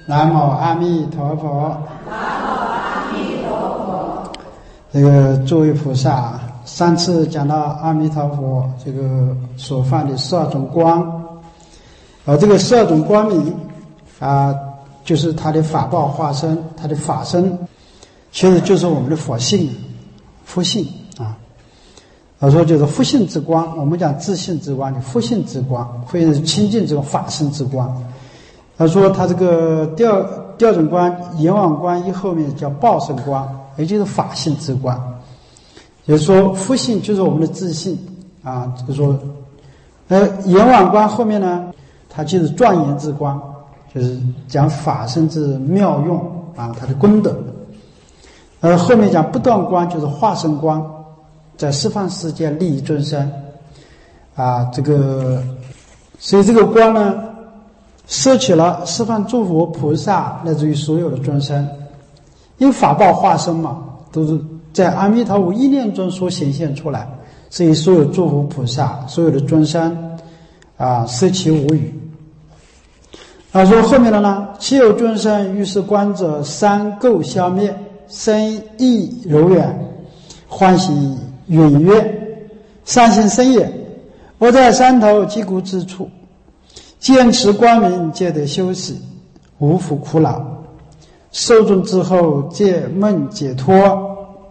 南无阿弥陀佛。 南无阿弥陀佛。 这个诸位菩萨，上次讲到阿弥陀佛这个所放的12种光，而这个12种光明就是他的法报化身，他的法身，其实就是我们的佛性、佛性啊。他说就是佛性之光，我们讲自性之光，就佛性之光，或者是清净这种法身之光。他说他这个第二种光，阎王光一后面叫报身光，也就是法性之光。也就是说佛性就是我们的自性啊，就是说阎王光后面呢，它就是庄严之光，就是讲法身之妙用啊，它的功德。后面讲不断光就是化身光，在十方世界利益众生啊，所以这个光呢，摄取了十方诸佛菩萨乃至于所有的众生，因为法报化身嘛，都是在阿弥陀佛一念中所显现出来，所以所有诸佛菩萨所有的众生摄其无语。说后面的呢，其有众生于是观者，三垢消灭，身意柔远，欢喜允悦，善行深也。我在山头击鼓之处，见持光明，皆得休息，无复苦恼。受众之后，皆梦解脱。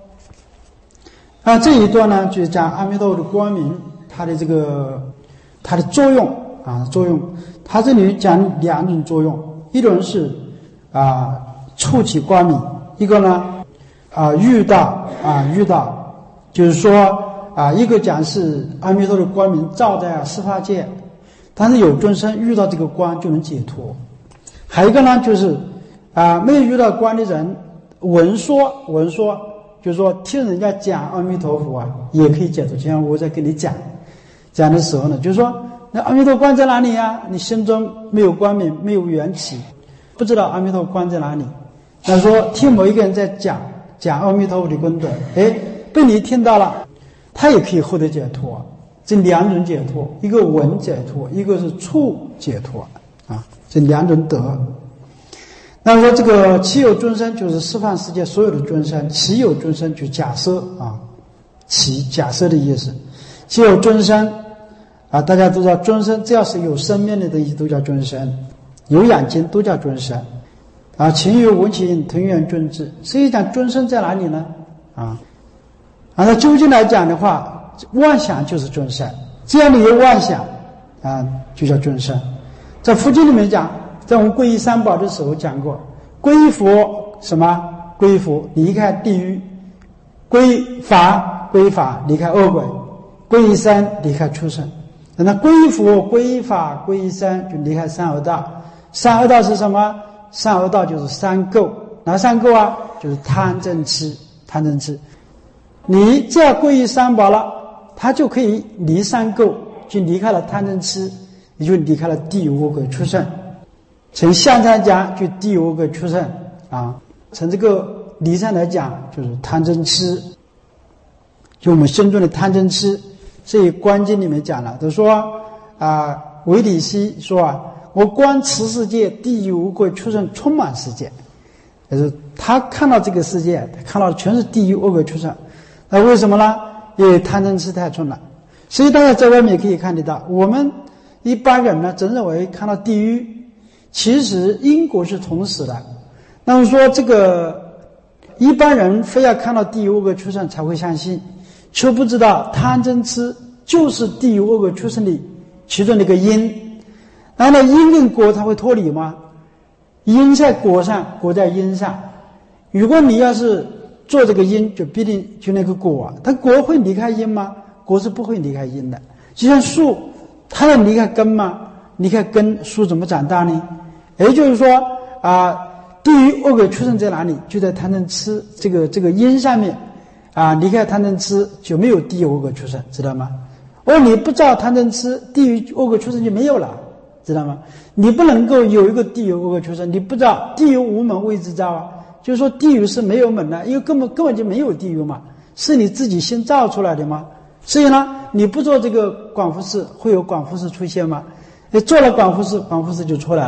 这一段呢，就讲阿弥陀佛的光明，它的作用作用。它这里讲两种作用，一种是触起光明，一个呢遇到，就是说一个讲是阿弥陀的光明照在十法界，但是有众生遇到这个光就能解脱。还有一个呢，就是没有遇到光的人闻说，就是说听人家讲阿弥陀佛也可以解脱。就像我在跟你讲的时候呢，就是说那阿弥陀光在哪里呀？你心中没有光明，没有缘起，不知道阿弥陀光在哪里。那说听某一个人在讲阿弥陀佛的功德，被你听到了，他也可以获得解脱。这两种解脱，一个闻解脱，一个是触解脱这两种德。那说这个其有众生就是十方世界所有的众生，其有众生就假设其假设的意思。其有众生大家都知道，众生只要是有生命的东西都叫众生，有眼睛都叫众生情有无情，同源众智。所以讲众生在哪里呢？那究竟来讲的话，妄想就是众生，只要你有妄想就叫众生。在佛经里面讲，在我们皈依三宝的时候讲过，皈依佛什么？皈依佛离开地狱，皈依法离开恶鬼，皈依僧离开畜生。那皈依佛、皈依法、皈依僧就离开三恶道。三恶道是什么？三恶道就是三垢。哪三垢就是贪嗔痴。你只要皈依三宝了，他就可以离三垢，就离开了贪嗔痴，也就离开了地狱恶鬼畜生。从相上讲就地狱恶鬼畜生从这个理上来讲就是贪嗔痴，就我们心中的贪嗔痴。所以观经里面讲了，都说韦理希说我观此世界，地狱无鬼畜生充满世界。就是他看到这个世界，他看到的全是地狱恶鬼畜生。那为什么呢？因为贪嗔痴太重了。所以大家在外面也可以看得到，我们一般人呢总认为看到地狱，其实因果是同时的。那么说这个一般人非要看到地狱恶鬼畜生才会相信，却不知道贪嗔痴就是地狱恶鬼畜生的其中的一个因。然后呢，因跟果它会脱离吗？因在果上，果在因上。如果你要是做这个因，就必定就那个果，它果会离开因吗？果是不会离开因的。就像树，它能离开根吗？离开根，树怎么长大呢？也就是说地狱恶鬼畜生在哪里？就在贪嗔痴这个因上面离开贪嗔痴就没有地狱恶鬼畜生，知道吗？你不造贪嗔痴，地狱恶鬼畜生就没有了，知道吗？你不能够有一个地狱恶鬼畜生，你不知道地狱无门谓之造就是说地狱是没有门的，因为根本就没有地狱嘛，是你自己先造出来的嘛。所以呢，你不做这个广福寺，会有广福寺出现吗？做了广福寺就出来了。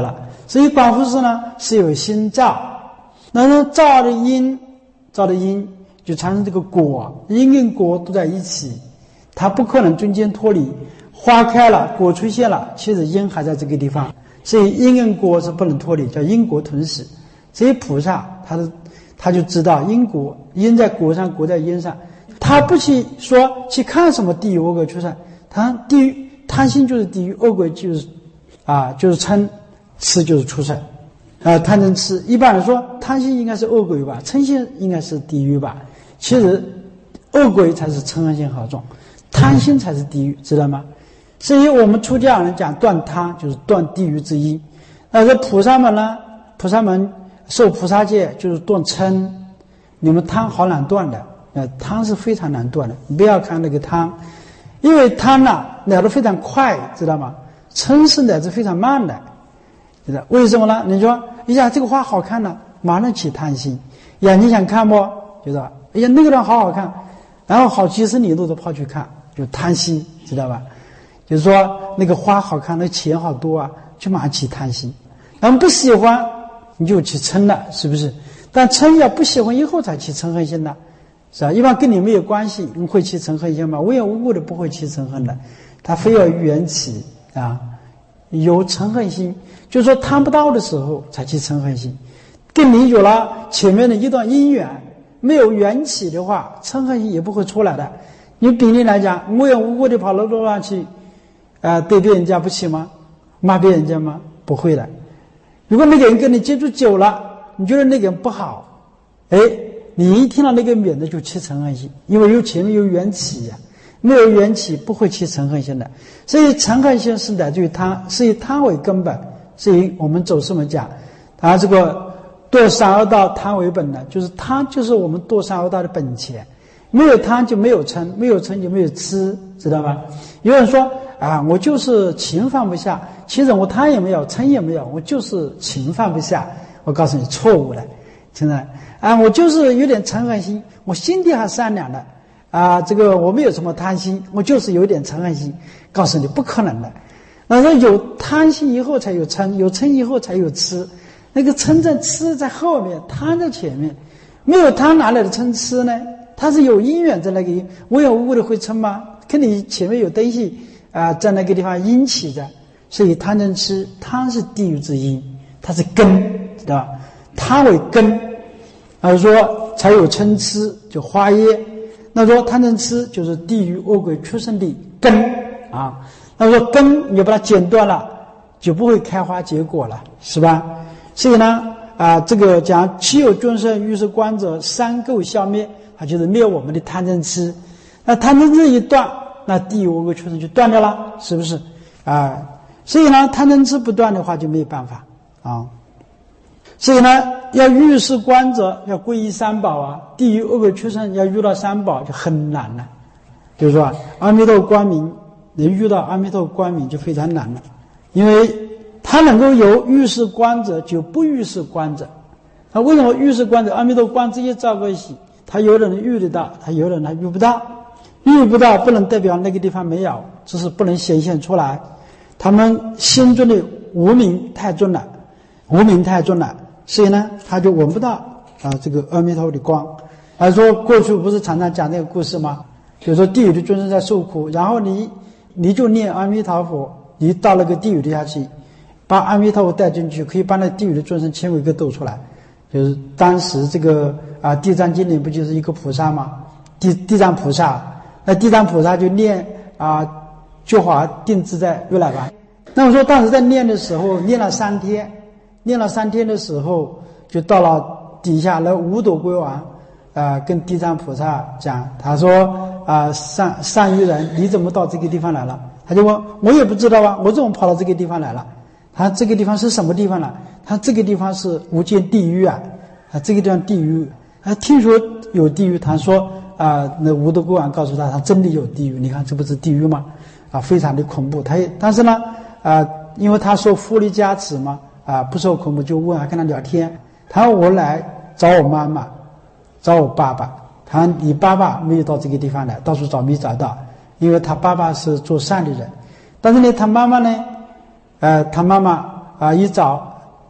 所以观复式呢是有心造，那造的因就产生这个果，因跟果都在一起，它不可能中间脱离。花开了，果出现了，其实因还在这个地方，所以因跟果是不能脱离，叫因果同时。所以菩萨他就知道因果，因在果上，果在因上，他不去说去看什么地狱恶鬼畜生，他地狱贪心就是地狱，恶鬼就是嗔，痴就是畜生，贪嗔痴。一般来说，贪心应该是恶鬼吧，嗔心应该是地狱吧。其实恶鬼才是嗔恨心好重，贪心才是地狱，知道吗？所以我们出家人讲断贪，就是断地狱之因。那这菩萨们呢？菩萨们受菩萨戒就是断嗔。你们贪好难断的，贪是非常难断的。你不要看那个贪，因为贪来得非常快，知道吗？嗔是来得非常慢的，知道为什么呢？你说，哎呀，这个花好看呢，马上起贪心。眼睛想看不？觉得，哎呀，那个人好好看，然后好几十里路都跑去看，就贪心，知道吧？就是说那个花好看，那钱好多啊，就马上起贪心。然后不喜欢，你就起嗔了，是不是？但嗔要不喜欢以后才起嗔恨心的，是吧？一般跟你没有关系，你会起嗔恨心吗？无缘无故的不会起嗔恨的，他非要缘起啊，有嗔恨心，就是说贪不到的时候才起嗔恨心。跟你有了前面的一段因缘，没有缘起的话，嗔恨心也不会出来的。你比例来讲，无缘无故的跑到路上去对别人家不起吗？骂别人家吗？不会的。如果那个人跟你接触久了，你觉得那个人不好，你一听到那个名字就起嗔恨心，因为前面有缘起呀，没有缘起不会起嗔恨心的。所以嗔恨心是来自于贪，是以贪为根本。所以我们走师们讲，这个堕三恶道贪为本的，就是贪就是我们堕三恶道的本钱。没有贪就没有嗔，没有嗔就没有痴，知道吧？有人说我就是情放不下，其实我贪也没有，嗔也没有，我就是情放不下。我告诉你错误的，现在我就是有点嗔恨心，我心地还善良的这个我没有什么贪心，我就是有点嗔恨心。告诉你不可能的，那说有贪心以后才有嗔，有嗔以后才有痴，那个嗔在痴在后面，贪在前面，没有贪哪来的嗔痴呢？它是有因缘在那个无缘无故的会嗔吗？跟你前面有东西在那个地方因起的，所以贪嗔痴，贪是地狱之因，它是根，知道吧？贪为根，说才有嗔痴，就花叶。那说贪嗔痴就是地狱恶鬼出生的根那说根你把它剪断了，就不会开花结果了，是吧？所以呢这个讲其有众生于是观者，三垢消灭，就是灭我们的贪嗔痴。那贪嗔痴一断，那地狱恶鬼畜生就断掉了，是不是所以呢贪嗔痴不断的话就没有办法所以呢要遇事观者要皈依三宝地狱恶鬼畜生要遇到三宝就很难了。比如说阿弥陀光明，能遇到阿弥陀光明就非常难了，因为他能够有遇事观者，就不遇事观者。为什么遇事观者？阿弥陀观这些照过一起，他有的人遇得到，他有的人他遇不到。遇不到不能代表那个地方没有，只是不能显现出来。他们心中的无明太重了，所以呢他就闻不到这个阿弥陀佛的光。说过去不是常常讲那个故事吗？就是说地狱的众生在受苦，然后你就念阿弥陀佛，你到那个地狱底下去，把阿弥陀佛带进去，可以把那地狱的众生千万个斗出来。就是当时这个地藏经里不就是一个菩萨吗？地藏菩萨，那地藏菩萨就念觉华定自在如来吧。那我说当时在念的时候念了3天的时候，就到了底下那五斗龟王跟地藏菩萨讲，他说善于人，你怎么到这个地方来了？他就问我也不知道我怎么跑到这个地方来了？他这个地方是什么地方呢？他这个地方是无间地狱这个地方地狱听说有地狱，他说那无斗龟王告诉他真的有地狱，你看这不是地狱吗？非常的恐怖。但是呢因为他受佛力加持嘛不受恐怖，就问跟他聊天。他说我来找我妈妈，找我爸爸。他说你爸爸没有到这个地方来，到处找没找到，因为他爸爸是做善的人。但是呢他妈妈呢他妈妈一找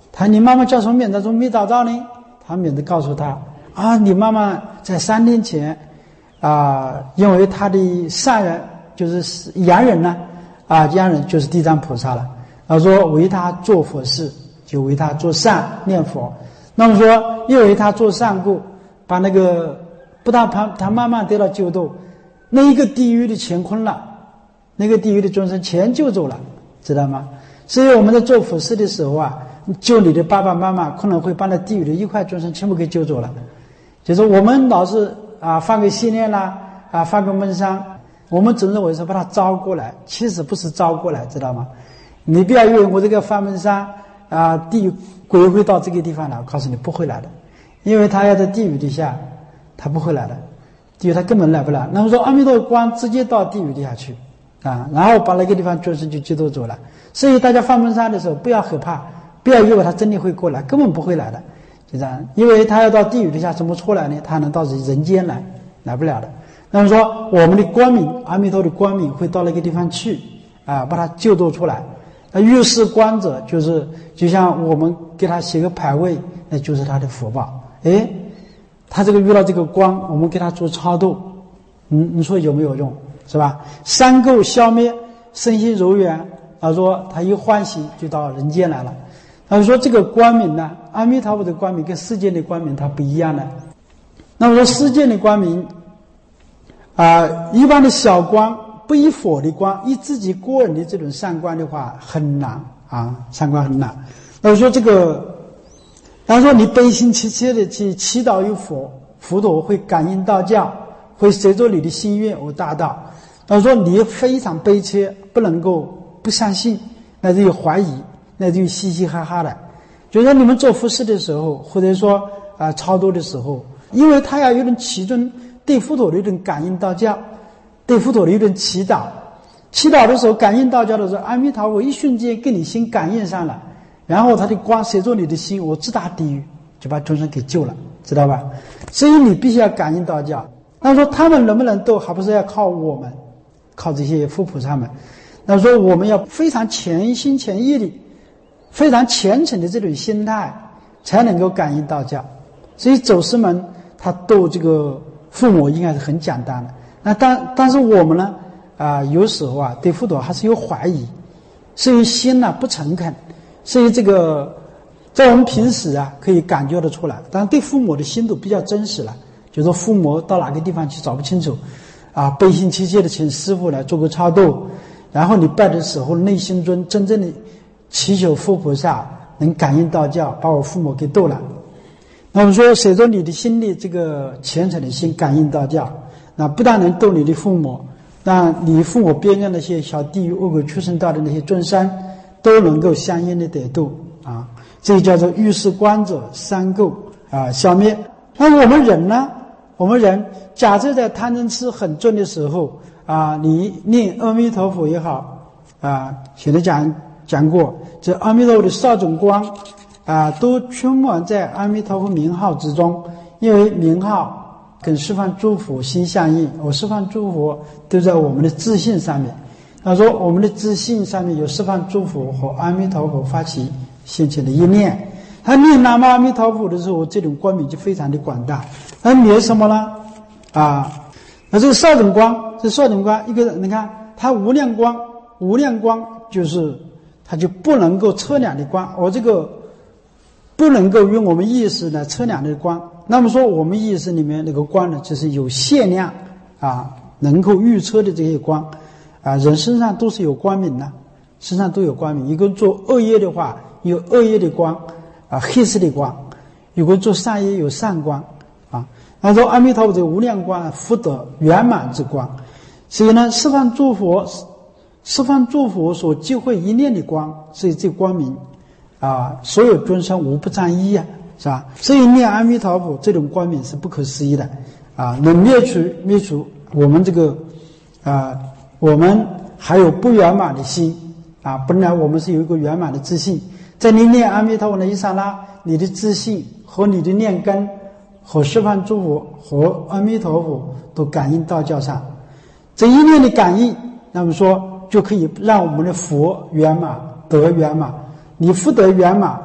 他你妈妈叫什么名字？怎么没找到呢？他名字告诉他啊，你妈妈在3天前因为他的善人就是洋人呢洋人就是地藏菩萨了。他说为他做佛事，就为他做善念佛。那么说因为他做善故，把那个不但他妈妈得到救度，那一个地狱的乾坤了，那个地狱的众生全救走了，知道吗？所以我们在做佛事的时候救你的爸爸妈妈，可能会把那地狱的1块众生全部给救走了。就是我们老是发个心念啦发个梦想，我们总认为是把他招过来，其实不是招过来，知道吗？你不要以为我这个发梦想地狱鬼会到这个地方来，我告诉你不会来的，因为他要在地狱底下，他不会来的，地狱他根本来不来。那么说阿弥陀光直接到地狱底下去然后把那个地方众生就救度走了。所以大家发梦想的时候不要害怕，不要以为他真的会过来，根本不会来的，就这样。因为他要到地狱底下怎么出来呢？他能到人间来不了的。那么说我们的光明，阿弥陀的光明会到那个地方去把他救度出来。遇事光者就是就像我们给他写个牌位，那就是他的福报。他这个遇到这个光，我们给他做超度，你说有没有用？是吧？三垢消灭，身心柔软，说他一欢喜就到人间来了。他说这个光明呢，阿弥陀佛的光明跟世间的光明它不一样的。那么说世间的光明一般的小光，不以佛的光，以自己个人的这种善光的话很难善光很难。那么说这个，他说你悲心切切的去祈祷于佛，佛陀会感应道教，会随着你的心愿而达到。他说你非常悲切，不能够不相信，乃至于怀疑，乃至于嘻嘻哈哈的。就说你们做佛事的时候，或者说超度的时候，因为他要有人其中对佛陀的一种感应道教，对佛陀的一种祈祷。祈祷的时候，感应道教的时候，阿弥陀佛一瞬间跟你心感应上了，然后他的光随着你的心，我直达地狱，就把众生给救了，知道吧？所以你必须要感应道教。那说他们能不能斗，还不是要靠我们，靠这些佛菩萨们。那说我们要非常全心全意的，非常虔诚的这种心态，才能够感应道教。所以走师们他斗这个父母应该是很简单的。那但是我们呢有时候对佛陀还是有怀疑，所以心不诚恳。所以这个在我们平时可以感觉得出来，但是对父母的心都比较真实了。就说父母到哪个地方去找不清楚悲心切切的请师父来做个超度，然后你拜的时候内心中真正的祈求佛菩萨能感应道教，把我父母给度了。那我们说随着你的心里这个虔诚的心感应道教，那不但能度你的父母，那你父母边上那些小地狱恶鬼畜生道的那些众生都能够相应的得度这叫做遇事观者三垢消灭。那我们人呢，我们人假设在贪嗔痴很重的时候你念阿弥陀佛也好前面讲过，这阿弥陀佛的少种光都充满在阿弥陀佛名号之中。因为名号跟十方诸佛心相应，十方诸佛都在我们的自信上面。他说我们的自信上面有十方诸佛和阿弥陀佛发起现前的一念，他念南无阿弥陀佛的时候，这种光明就非常的广大。那念什么呢那这个少种光，这少种光一个你看它无量光，无量光就是它就不能够测量的光，我这个不能够用我们意识来测量的光。那么说我们意识里面那个光呢，就是有限量能够预测的这些光人身上都是有光明的，身上都有光明。一个人做恶业的话有恶业的光黑色的光，有个人做善业有善光他说阿弥陀佛这无量光福德圆满之光。所以呢十方诸佛所聚会一念的光，所以这光明所有众生无不沾衣是吧？所以念阿弥陀佛这种光明是不可思议的能灭除我们这个我们还有不圆满的心本来我们是有一个圆满的自信，在你念阿弥陀佛的一刹那，你的自信和你的念根和十方诸佛和阿弥陀佛都感应道教上，这一念的感应，那么说就可以让我们的佛圆满德圆满。你福德圆满，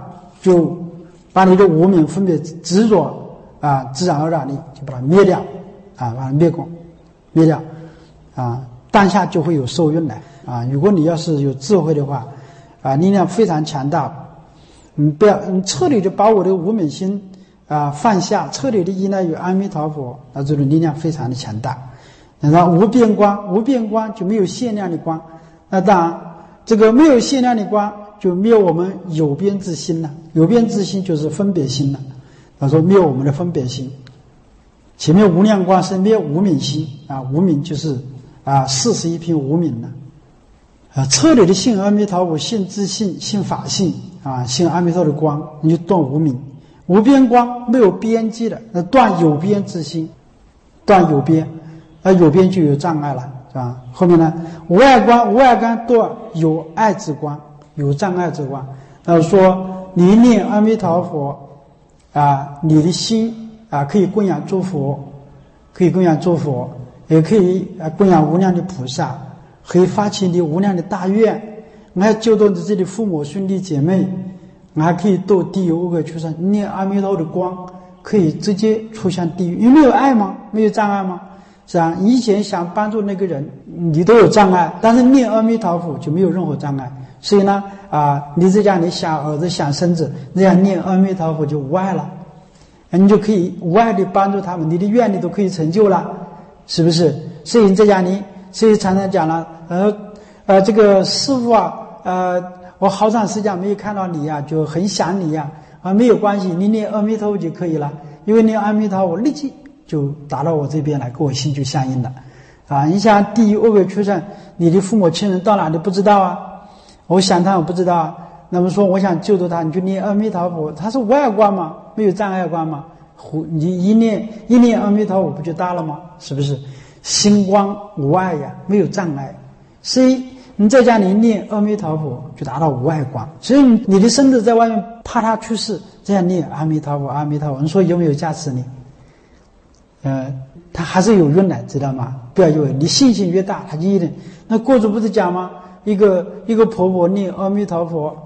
就把你的无明分别执着啊，自然而然的就把它灭掉啊，把它灭光灭掉啊，当下就会有受用来啊。如果你要是有智慧的话啊，力量非常强大。你彻底的把我的无明心啊放下，彻底的依赖于阿弥陀佛，那这种力量非常的强大。然后无边光，无边光就没有限量的光。那当然，这个没有限量的光，就没有我们有边之心了。有边之心就是分别心了。他说没有我们的分别心。前面无量光是没有无明心啊，无明就是啊41品无明了。彻底的信阿弥陀佛，信自信，信法性啊，信阿弥陀的光，你就断无明。无边光没有边际的，那断有边之心，断有边，有边就有障碍了，是吧？后面呢，无碍光，无碍光断有碍之光，有障碍之光。说你念阿弥陀佛啊，你的心啊可以供养诸佛，可以供养诸佛，也可以供养无量的菩萨。可以发起你无量的大愿，我还救度你自己的父母兄弟姐妹，我还可以度地狱恶鬼畜生。念阿弥陀佛的光可以直接出向地狱，有没有爱吗？没有障碍吗？是啊，以前想帮助那个人你都有障碍，但是念阿弥陀佛就没有任何障碍。所以呢你在家里想儿子想孙子，这样念阿弥陀佛就无碍了，你就可以无碍的帮助他们，你的愿力都可以成就了，是不是？所以你在家里，所以常常讲了这个师父啊我好长时间没有看到你啊，就很想你啊没有关系，你念阿弥陀佛就可以了，因为念阿弥陀佛立即就打到我这边来，跟我心就相应了啊。你想地狱恶鬼畜生，你的父母亲人到哪里不知道啊？我想他我不知道啊。那么说我想救度他，你就念阿弥陀佛，他是无碍观嘛，没有障碍观嘛，你一念阿弥陀佛不就大了吗？是不是？心光无碍呀，没有障碍。所以你在家里念阿弥陀佛就达到无碍光。所以你的身子在外面怕他去世，这样念阿弥陀佛阿弥陀佛，你说有没有加持你？他还是有用的，知道吗？不要以为你信心越大他就一定。那过去不是讲吗？一个婆婆念阿弥陀佛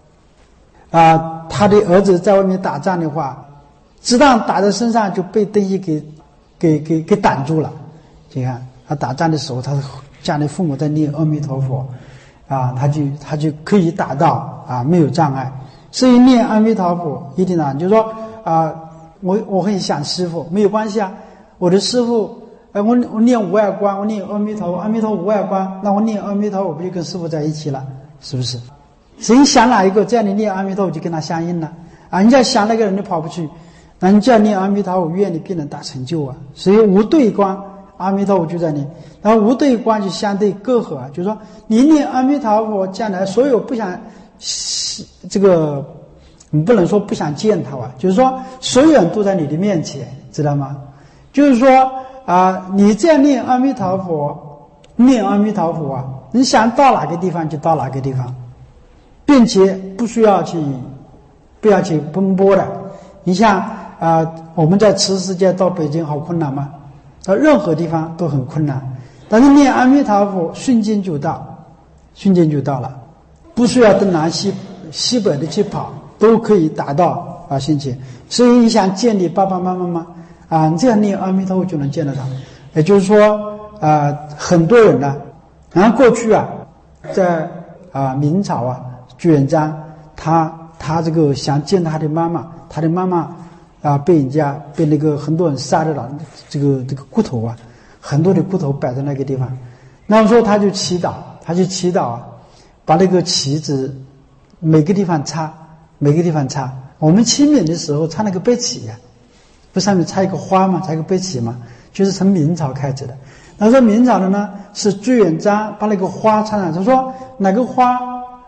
她的儿子在外面打仗的话，子弹打在身上就被东西给挡住了。你看他打仗的时候，他家里父母在念阿弥陀佛他就可以达到没有障碍。所以念阿弥陀佛一定就是说我很想师父，没有关系啊，我的师父我念无碍观，我念阿弥陀佛，阿弥陀佛无碍观，那我念阿弥陀佛不就跟师父在一起了？是不是？谁想哪一个，这样你念阿弥陀佛就跟他相应了人家想那个人就跑不去，那你这样念阿弥陀佛，愿你必能大成就啊。所以无对观，阿弥陀佛就在你，然后无对观就相对隔阂就是说你念阿弥陀佛，将来所有不想这个你不能说不想见他就是说所有人都在你的面前，知道吗？就是说你这样念阿弥陀佛，念阿弥陀佛你想到哪个地方就到哪个地方，并且不要去奔波的。你像我们在此世界到北京好困难吗？到任何地方都很困难，但是念阿弥陀佛瞬间就到，瞬间就到了，不需要东南西北的去跑，都可以达到心情。所以你想见你爸爸妈妈吗？你这样念阿弥陀佛就能见得到。也就是说很多人呢然后过去在明朝朱元璋他这个想见他的妈妈，他的妈妈被那个很多人杀的了，这个骨头很多的骨头摆在那个地方。那么说他就祈祷把那个旗子每个地方插。我们清明的时候插那个白旗不上面插一个花吗？插一个白旗吗？就是从明朝开始的。那说明朝的呢是朱元璋把那个花插上，他说哪个花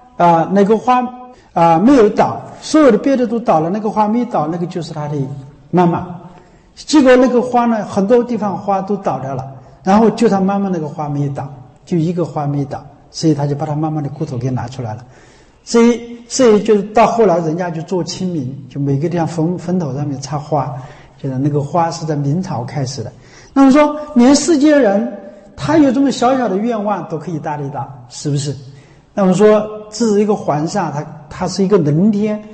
没有倒，所有的别的都倒了，那个花没倒，那个就是他的妈妈。结果那个花呢，很多地方花都倒掉了，然后就他妈妈那个花没倒，就一个花没倒，所以他就把他妈妈的骨头给拿出来了。所以就是到后来人家就做清明，就每个地方坟头上面插花，就是那个花是在明朝开始的。那么说连世界人他有这么小小的愿望都可以达得到，是不是？那么说这是一个皇上，他是一个能天，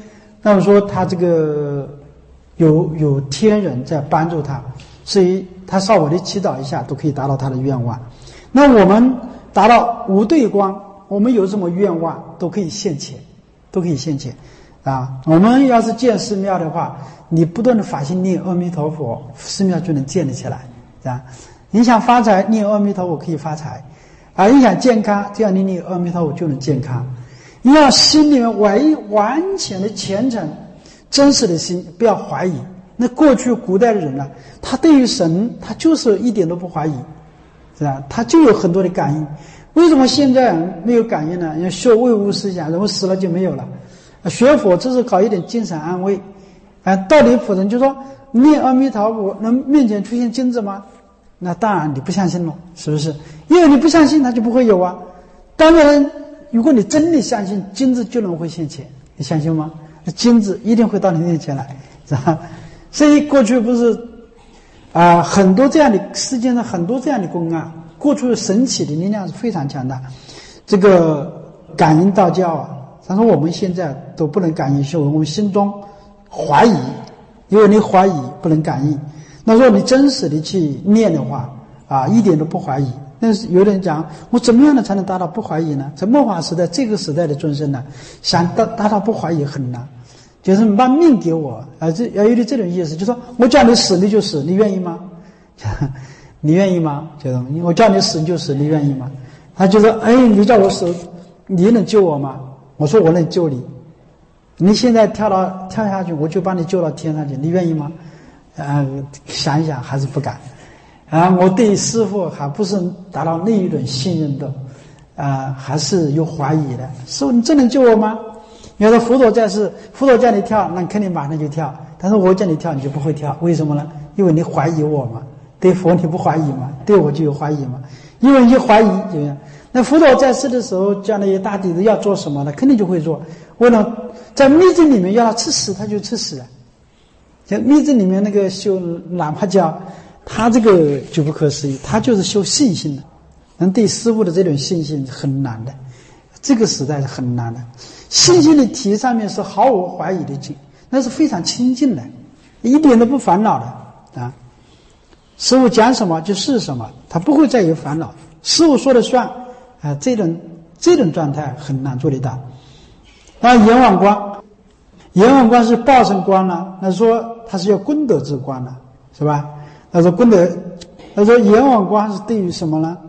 那么说他这个有天人在帮助他，所以他稍微的祈祷一下都可以达到他的愿望。那我们达到无对光，我们有什么愿望都可以现前，都可以现前啊！我们要是建寺庙的话，你不断的发心念阿弥陀佛，寺庙就能建立起来啊！你想发财，念阿弥陀佛可以发财啊！你想健康，这样你念阿弥陀佛就能健康。你要心里面完全的虔诚真实的心，不要怀疑。那过去古代的人呢，他对于神他就是一点都不怀疑，是吧？他就有很多的感应。为什么现在人没有感应呢？因为修唯物思想，人们死了就没有了。学佛只是搞一点精神安慰道理否认，就说念阿弥陀佛能面前出现金子吗？那当然你不相信了，是不是？因为你不相信它就不会有啊。当然如果你真的相信，金子就能会现前，你相信吗？金子一定会到你面前来，是吧？所以过去不是很多这样的世界上很多这样的公案，过去神奇的力量是非常强大。这个感应道教啊，但是我们现在都不能感应修为，我们心中怀疑，因为你怀疑不能感应。那如果你真实的去念的话一点都不怀疑。但是有人讲，我怎么样的才能达到不怀疑呢？在末法时代，这个时代的众生呢，想达到不怀疑很难，就是你把命给我这要有点这种意思，就说我叫你死你就死，你愿意吗？你愿意吗？就是我叫你死你就死，你愿意吗？他就说你叫我死，你能救我吗？我说我能救你，你现在跳下去，我就把你救到天上去，你愿意吗？想一想还是不敢我对师父还不是达到那一种信任的还是有怀疑的。师父你真能救我吗？你说佛陀在世，佛陀叫你跳，那肯定马上就跳，但是我叫你跳你就不会跳，为什么呢？因为你怀疑我嘛。对佛你不怀疑嘛，对我就有怀疑嘛，因为你怀疑就这样。那佛陀在世的时候叫那些大弟子要做什么呢？肯定就会做。为了在密宗里面要他吃屎他就吃屎了，像密宗里面那个修喇嘛教，他这个就不可思议，他就是修信心的，人对师父的这种信心是很难的，这个时代是很难的。信心的题上面是毫无怀疑的境，那是非常清净的，一点都不烦恼的师父讲什么就是什么，他不会再有烦恼，师父说了算这种状态很难做得到。那阎王光是报身光呢，那说他是要功德之光呢，是吧？他说阎王光是对于什么呢？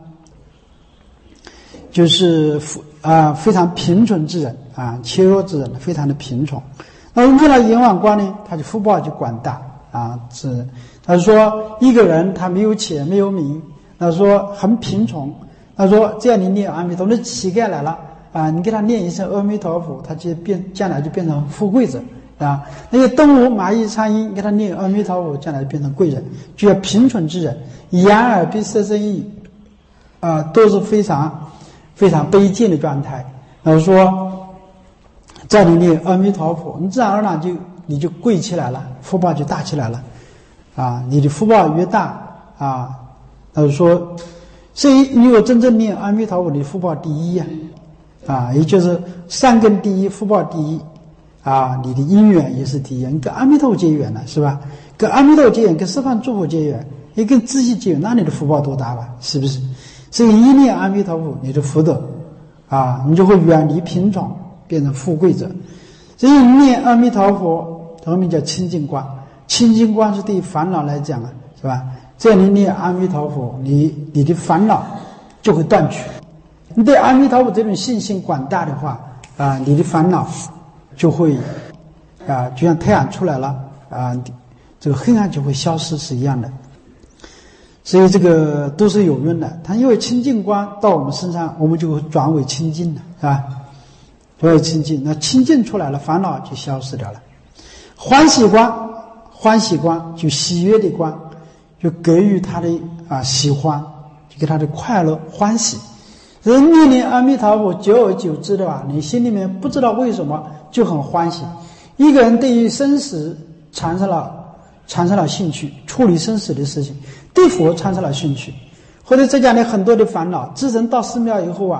就是非常贫穷之人切弱之人，非常的贫穷。那遇到阎王光呢，他就福报就广大他说一个人他没有钱没有名，他说很贫穷，他说这样你念阿弥陀佛，那乞丐来了你给他念一声阿弥陀佛，他就将来就变成富贵者那些动物蚂蚁苍蝇给他念阿弥陀佛，将来就变成贵人。就要贫穷之人，眼耳鼻舌身意都是非常非常卑贱的状态。然后说在你念阿弥陀佛，你自然而然你就贵起来了，福报就大起来了你的福报越大他就说，所以你有真正念阿弥陀佛，你的福报第一也就是三根第一，福报第一你的因缘也是第一，你跟阿弥陀佛结缘了，是吧？跟阿弥陀佛结缘，跟十方诸佛结缘，也跟自己结缘，那你的福报多大吧？是不是？所以一念阿弥陀佛，你的福德你就会远离贫穷，变成富贵者。所以念阿弥陀佛，后面叫清净光。清净光是对烦恼来讲是吧？这样你念阿弥陀佛，你的烦恼就会断去。你对阿弥陀佛这种信心广大的话你的烦恼就会就像太阳出来了这个黑暗就会消失是一样的。所以这个都是有用的。它因为清净光到我们身上，我们就会转为清净了，是吧？转为清净，那清净出来了，烦恼就消失掉了。欢喜光就喜悦的光，就给予他的喜欢，就给他的快乐欢喜。人念念阿弥陀佛，久而久之的你心里面不知道为什么就很欢喜。一个人对于生死产生了兴趣，处理生死的事情，对佛产生了兴趣，或者这家里很多的烦恼，自身到寺庙以后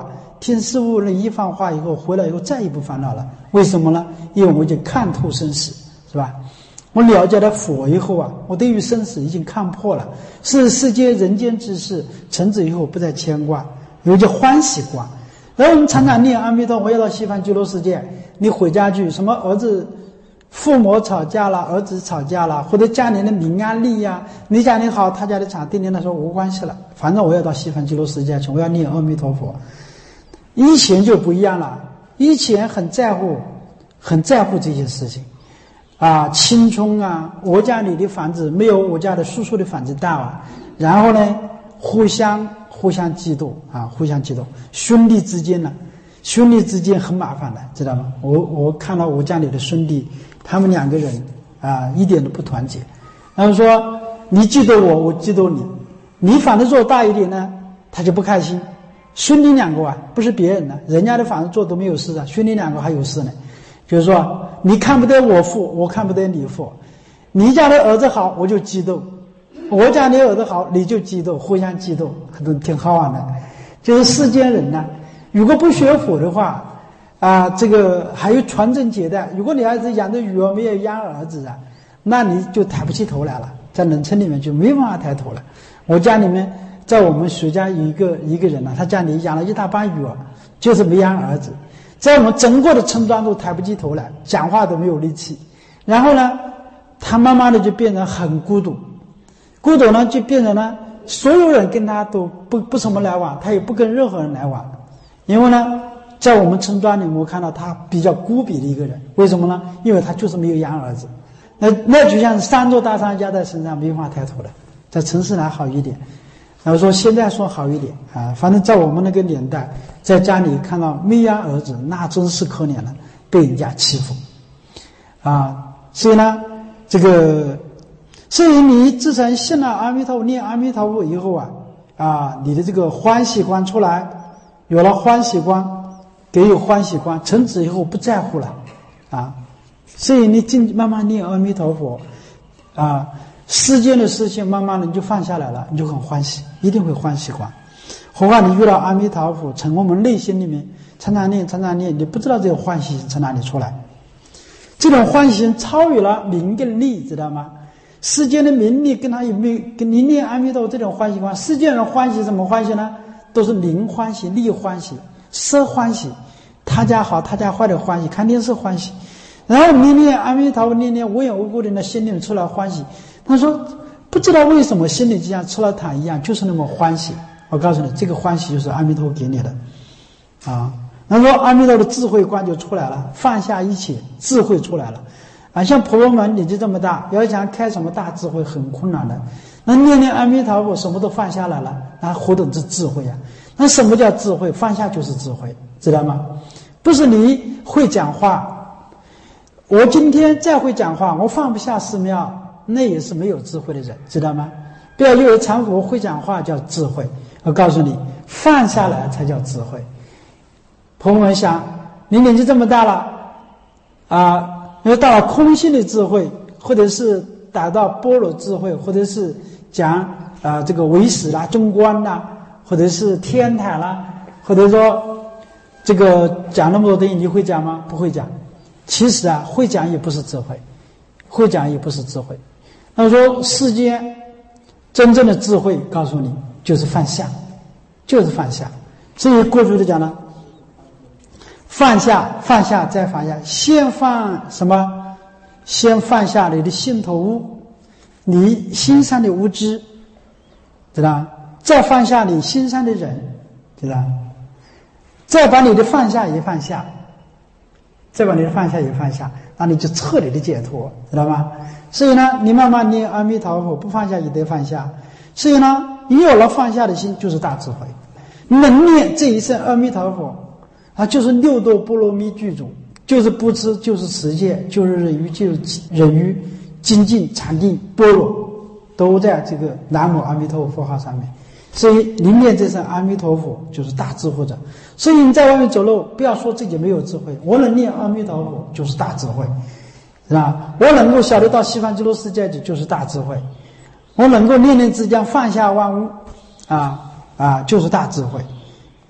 听师父的一番话以后，回来以后再也不烦恼了。为什么呢？因为我已经看透生死，是吧？我了解了佛以后啊，我对于生死已经看破了，是世间人间之事，从此以后不再牵挂，有叫欢喜观。然后我们常常念阿弥陀佛，要到西方极乐世界，你回家去，什么儿子父母吵架了，儿子吵架了，或者家里的民安利呀，你家里好，他家里差，对你来说无关系了，反正我要到西方极乐世界去，我要念阿弥陀佛。以前就不一样了，以前很在乎这些事情啊，青春啊，我家里的房子没有我家的叔叔的房子大啊，然后呢互相嫉妒啊，互相嫉妒，兄弟之间很麻烦的，知道吗？我看到我家里的兄弟，他们两个人啊，一点都不团结。然后说你嫉妒我，我嫉妒你，你房子做大一点呢，他就不开心。兄弟两个啊，不是别人的，人家的房子做都没有事啊，兄弟两个还有事呢。就是说你看不得我富，我看不得你富，你家的儿子好，我就嫉妒。我家里儿子好，你就嫉妒，互相嫉妒，都挺好玩的。就是世间人呢，如果不学佛的话啊，这个还有传宗接代。如果你儿子养着女儿，没有养儿子啊，那你就抬不起头来了，在农村里面就没办法抬头了。我家里面，在我们徐家有一个人呢，他家里养了一大帮女儿，就是没养儿子，在我们整个的村庄都抬不起头来，讲话都没有力气。然后呢，他慢慢的就变成很孤独。孤独呢，就变成了所有人跟他都不怎么来往，他也不跟任何人来往。因为呢，在我们村庄里面，我看到他比较孤僻的一个人。为什么呢？因为他就是没有养儿子。那就像是三座大山压在身上，没法抬头了。在城市还好一点，然后说现在说好一点啊，反正在我们那个年代，在家里看到没养儿子，那真是可怜了，被人家欺负啊。所以呢，所以你自从信了阿弥陀佛，念阿弥陀佛以后啊，你的这个欢喜观出来，有了欢喜观，给有欢喜观，从此以后不在乎了啊。所以你慢慢念阿弥陀佛啊，世间的事情慢慢的你就放下来了，你就很欢喜，一定会欢喜观。何况你遇到阿弥陀佛，从我们内心里面常常念，你不知道这个欢喜从哪里出来。这种欢喜超越了名跟利，知道吗？世间的名利跟他有没有跟你念阿弥陀佛这种欢喜观？世间人欢喜什么欢喜呢？都是名欢喜、利欢喜、色欢喜，他家好他家坏的欢喜，看电视欢喜。然后你念阿弥陀佛，念无缘无故的那心里面出来欢喜。他说不知道为什么心里就像吃了糖一样，就是那么欢喜。我告诉你，这个欢喜就是阿弥陀佛给你的啊。然后说阿弥陀的智慧观就出来了，放下一切，智慧出来了啊。像婆罗门年纪这么大，要想开什么大智慧很困难的。那念念阿弥陀佛，什么都放下来了，那何等之智慧啊！那什么叫智慧？放下就是智慧，知道吗？不是你会讲话，我今天再会讲话，我放不下寺庙，那也是没有智慧的人，知道吗？不要以为常佛会讲话叫智慧，我告诉你，放下来才叫智慧。朋友们想，你年纪这么大了啊，要到了空性的智慧，或者是达到般若智慧，或者是讲这个唯识啦、中观啦，或者是天台啦，或者说这个讲那么多东西，你会讲吗？不会讲。其实会讲也不是智慧，会讲也不是智慧。那么说世间真正的智慧，告诉你就是放下，就是放下。所以过去的讲呢，放下再放下，先放什么？先放下你的心头你心上的无知，知道？再放下你心上的人，知道？再把你的放下也放下，再把你的放下也放下，那你就彻底的解脱，知道吗？所以呢，你慢慢念阿弥陀佛，不放下也得放下。所以呢，你有了放下的心，就是大智慧。能念这一声阿弥陀佛啊，就是六度波罗蜜具足，就是不知，就是持戒，就是忍于，就是忍于精进、禅定、般若，都在这个南无阿弥陀佛佛号上面。所以你念这声阿弥陀佛就是大智慧者。所以你在外面走路，不要说自己没有智慧，我能念阿弥陀佛就是大智慧，是吧？我能够晓得到西方极乐世界去就是大智慧，我能够念念之间放下万物就是大智慧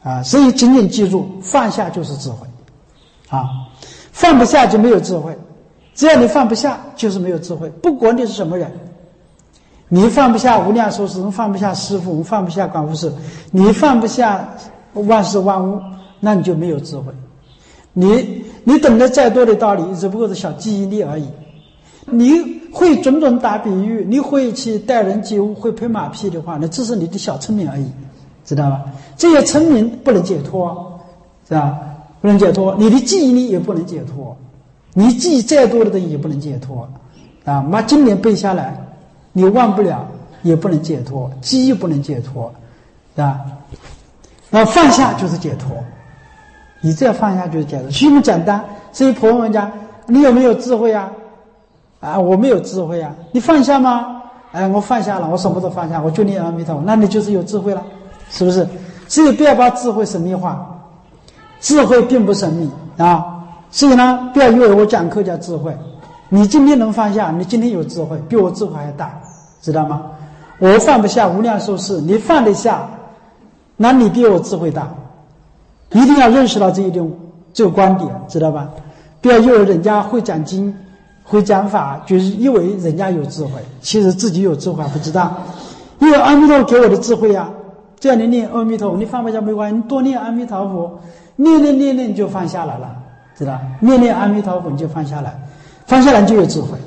所以紧紧记住，放下就是智慧放不下就没有智慧，只要你放不下就是没有智慧。不管你是什么人，你放不下无量寿司，放不下师父，放不下广富寺，你放不下万事万物，那你就没有智慧。你懂得再多的道理，只不过是小记忆力而已。你会种种打比喻，你会去待人接物，会拍马屁的话，那只是你的小聪明而已，知道吧？这些聪明不能解脱，是吧？不能解脱，你的记忆力也不能解脱，你记再多的东西也不能解脱把经典背下来，你忘不了，也不能解脱，记忆不能解脱，是吧？那放下就是解脱，你这样放下就是解脱，虚不简单。所以朋友们讲，你有没有智慧啊？我没有智慧啊。你放下吗？我放下了，我什么都放下，我就念阿弥陀佛，那你就是有智慧了，是不是？所以不要把智慧神秘化，智慧并不神秘所以呢，不要以为我讲课叫智慧，你今天能放下，你今天有智慧，比我智慧还大，知道吗？我放不下无量寿事，你放得下，那你比我智慧大。一定要认识到这个观点，知道吧？不要以为人家会讲经会讲法，就是以为人家有智慧，其实自己有智慧还不知道。因为阿弥陀佛给我的智慧只要你念阿弥陀佛，你放不下没关系，你多念阿弥陀佛，念你就放下来了，知道？念阿弥陀佛你就放下来，放下来你就有智慧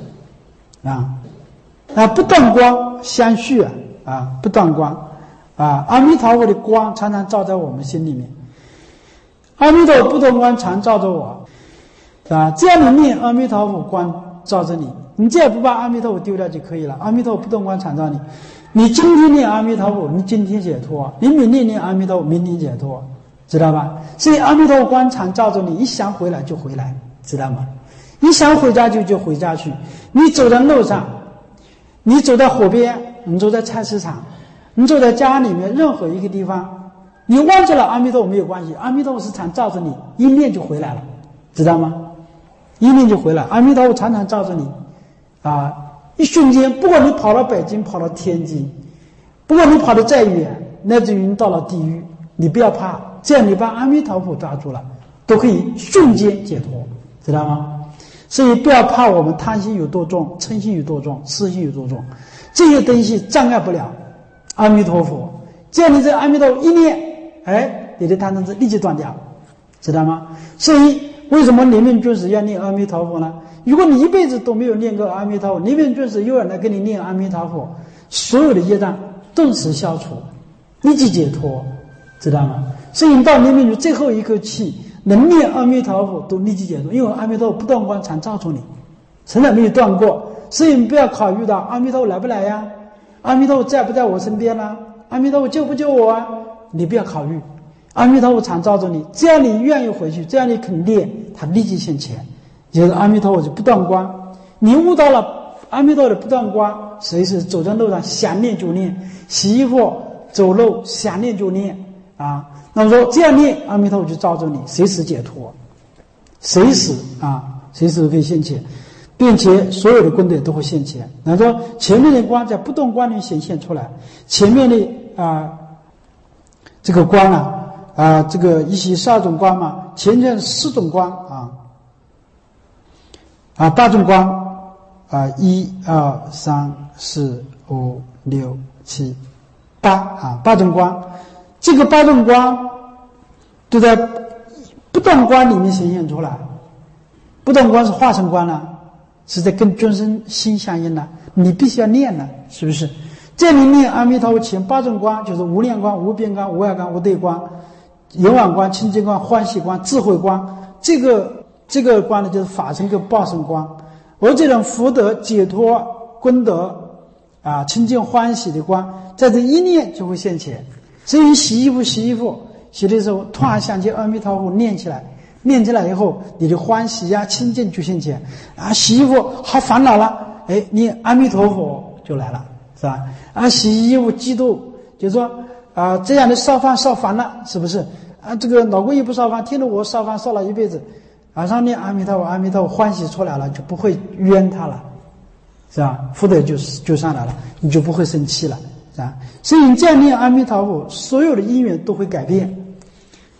不断光相续不断光阿弥陀佛的光常常照在我们心里面，阿弥陀佛不断光常照着我只要你念阿弥陀佛，光照着你，你只要不把阿弥陀佛丢掉就可以了。阿弥陀佛不断光常照你，你今天念阿弥陀佛，你今天解脱；你明天念阿弥陀佛，明天解脱，知道吧？所以阿弥陀佛光常照着你，一想回来就回来，知道吗？你想回家就回家去。你走在路上，你走在河边，你走在菜市场，你走在家里面任何一个地方，你忘记了阿弥陀佛没有关系，阿弥陀佛是常照着你，一念就回来了，知道吗？一念就回来，阿弥陀佛常常照着你一瞬间，不管你跑到北京，跑到天津，不管你跑得再远，乃至于你到了地狱，你不要怕，这样你把阿弥陀佛抓住了，都可以瞬间解脱，知道吗？所以不要怕我们贪心有多重，嗔心有多重，痴心有多重，这些东西障碍不了阿弥陀佛。只要你这阿弥陀佛一念，你的贪嗔痴立即断掉，知道吗？所以为什么临命终时要念阿弥陀佛呢？如果你一辈子都没有念过阿弥陀佛，临命终时有人来给你念阿弥陀佛，所有的业障顿时消除，立即解脱，知道吗？所以你到临命终最后一口气能念阿弥陀佛都立即解脱，因为阿弥陀佛不断光常照出你，从来没有断过。所以你不要考虑到阿弥陀佛来不来呀，阿弥陀佛在不在我身边啦，阿弥陀佛救不救我你不要考虑，阿弥陀佛常照着你，只要你愿意回去，只要你肯念，他立即现前，就是阿弥陀佛就不断光。你悟到了阿弥陀佛的不断光，随时走在路上想念就念，洗衣服走路想念就念那么说这样念，阿弥陀佛就照着你，随时解脱，随时可以现前，并且所有的功德都会现前。那说前面的光在不动光里显现出来，前面的这个光这个一起12种光嘛，前面4种光8种光1、2、3、4、5、6、7、8种光。这个8种光都在不动光里面显现出来，不动光是化成光了，是在跟众生心相应了，你必须要念了，是不是？这里念阿弥陀佛前8种光就是无量光、无边光、无碍光、无对光、永往光、清净光、欢喜光、智慧光。这个光呢，就是法身跟报身光。而这种福德、解脱、功德清净欢喜的光，在这一念就会现前。所以洗衣服洗的时候，突然想起阿弥陀佛，念起来以后，你的欢喜清净就现前洗衣服好烦恼了，念阿弥陀佛就来了，是吧？洗衣服嫉妒，就是说这样的烧饭烧烦了，是不是这个老公也不烧饭，听着我烧饭烧了一辈子，马上念阿弥陀佛，阿弥陀佛欢喜出来了，就不会冤他了，是吧？福德就上来了，你就不会生气了，是吧？所以你这样念阿弥陀佛，所有的因缘都会改变。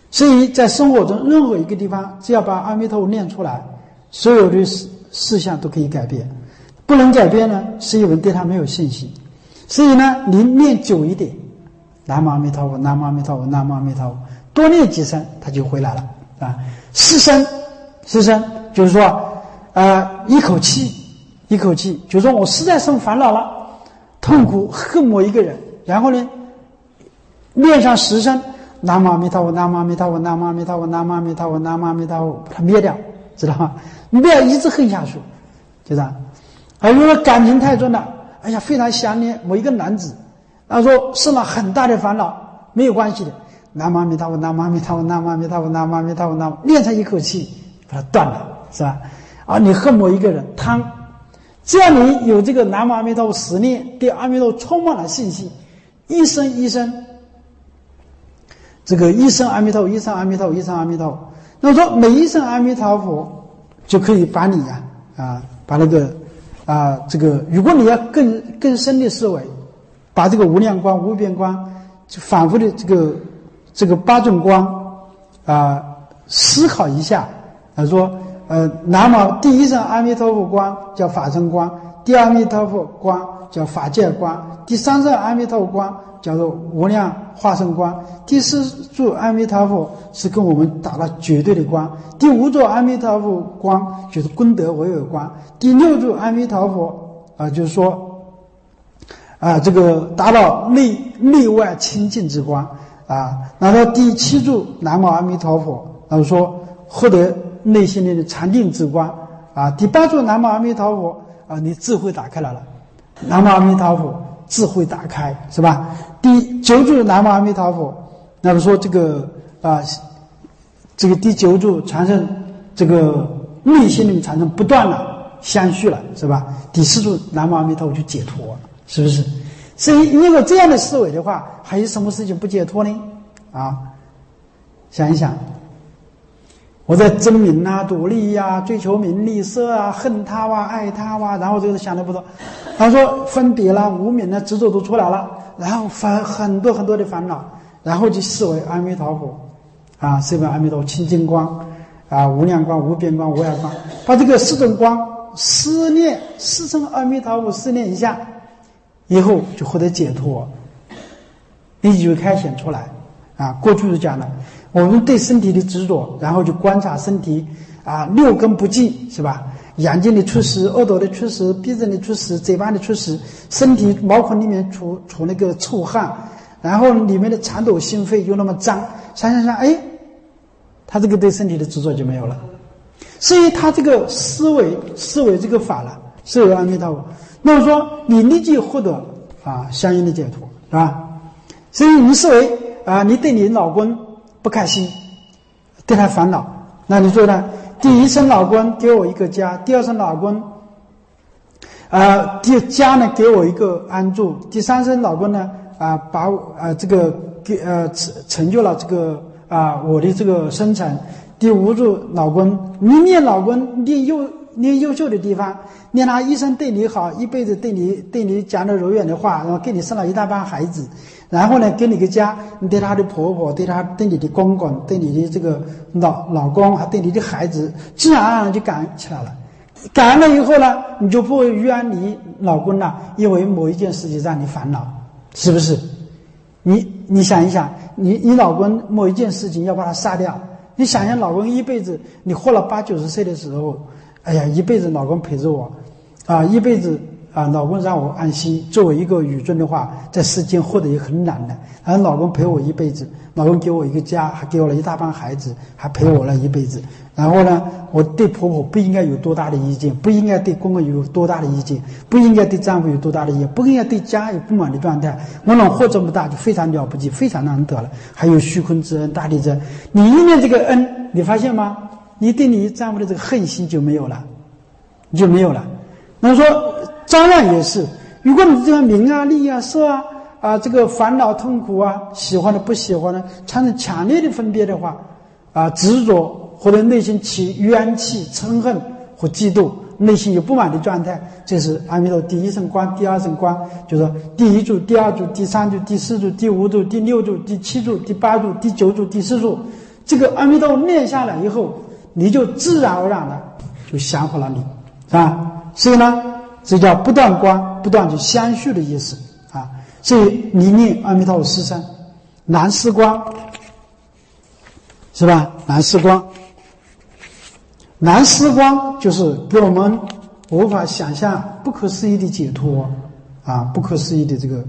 所以在生活中任何一个地方，只要把阿弥陀佛念出来，所有的事项都可以改变。不能改变呢，是因为对他没有信心。所以呢，你念久一点，南无阿弥陀佛，南无阿弥陀佛，南无阿弥陀佛，多念几声，他就回来了啊。四声就是说，一口气，就是说我实在生烦恼了，痛苦恨某一个人，然后呢，念上10声，南无阿弥陀佛，南无阿弥陀佛，南无阿弥陀佛，南无阿弥陀佛，南无阿弥陀佛，把它灭掉，知道吗？你不要一直恨下去，就这样。如果感情太重了，哎呀，非常想念某一个男子，他说生了很大的烦恼，没有关系的，南无阿弥陀佛，南无阿弥陀佛，南无阿弥陀佛，南无阿弥陀佛，南无，念成一口气把它断了，是吧？你恨某一个人，贪，只要你有这个南无阿弥陀佛10念，对阿弥陀佛充满了信心，一声一声，这个一声阿弥陀佛，一声阿弥陀佛，一声阿弥陀佛，那么说每一声阿弥陀佛就可以把你把那个这个，如果你要更深的思维，把这个无量光、无边光，就反复的这个8种光思考一下，说南无第一声阿弥陀佛光叫法身光，第二阿弥陀佛光叫法界光，第三声阿弥陀佛光叫做无量化身光，第四柱阿弥陀佛是跟我们达到绝对的光，第5柱阿弥陀佛光就是功德唯有光，第6柱阿弥陀佛就是说这个达到内外清净之光然后第7柱南无阿弥陀佛，然后说获得内心的禅定之光第8柱南无阿弥陀佛你智慧打开来了，南无阿弥陀佛智慧打开，是吧？第9柱南无阿弥陀佛，那么说这个第9柱产生这个内心里面产生不断了相续了，是吧？第4柱南无阿弥陀佛就解脱，是不是？所以如果这样的思维的话，还有什么事情不解脱呢？想一想，我在争名夺利追求名利色恨他爱他然后这个想的不多，他说分别无明执着都出来了，然后很多很多的烦恼，然后就视为阿弥陀佛视为阿弥陀佛清净光无量光、无边光、无碍光，把这个4种光思念4声阿弥陀佛思念一下以后，就获得解脱，你就开显出来过去就讲了，我们对身体的执着，然后就观察身体6根不净，是吧？眼睛的出食，耳朵的出食，鼻子的出食，嘴巴的出食，身体毛孔里面出那个臭汗，然后里面的肠斗心肺又那么脏，想，他这个对身体的执着就没有了，所以他这个思维这个法了，思维阿弥陀佛，那么说你立即获得相应的解脱，是吧？所以你思维你对你老公不开心，对他烦恼，那你说呢？第一声老公给我一个家，第二声老公家呢给我一个安住，第三声老公呢把这个成就了这个我的这个生辰，第5柱老公，你念老公念优秀的地方，念他一生对你好，一辈子对你讲的柔软的话，然后给你生了一大帮孩子，然后呢给你个家，你对他的婆婆，对你的公公，对你的这个老公，还对你的孩子，自然而然就感恩起来了。感恩了以后呢，你就不会怨你老公了，因为某一件事情让你烦恼，是不是？你想一想，你老公某一件事情要把他杀掉，你想想老公一辈子，你活了80、90岁的时候，哎呀，一辈子老公陪着我一辈子老公让我安心。作为一个女尊的话，在世间获得也很难的。然后老公陪我一辈子，老公给我一个家，还给我了一大帮孩子，还陪我了一辈子。然后呢，我对婆婆不应该有多大的意见，不应该对公公有多大的意见，不应该对丈夫有多大的意见，不应该对家有不满的状态。我能活这么大就非常了不起，非常难得了。还有虚空之恩、大地之恩，你一念这个恩，你发现吗？你对你丈夫的这个恨心就没有了，就没有了。那么说张望也是，如果你这个名利色这个烦恼痛苦喜欢的不喜欢的产生强烈的分别的话执着或者内心起冤气嗔恨或嫉妒，内心有不满的状态，这是阿弥陀第一声光、第二声光，就是说第1柱、第2柱、第3柱、第4柱、第5柱、第6柱、第7柱、第8柱、第9柱、第4柱， 这个阿弥陀佛念下来以后，你就自然而然的就降伏了你，是吧？所以呢，这叫不断观，不断去相续的意思啊。所以你念阿弥陀佛四声，难思观，是吧？难思观，难思观就是给我们无法想象不可思议的解脱啊，不可思议的这个